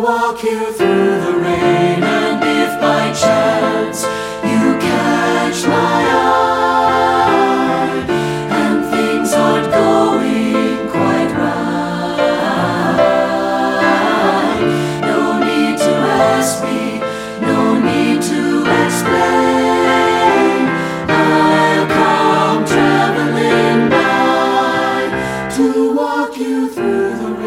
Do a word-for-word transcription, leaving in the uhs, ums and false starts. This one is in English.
walk you through the rain, and if by chance you catch my eye and things aren't going quite right, no need to ask me, no need to explain. I'll come traveling by to walk you through the rain.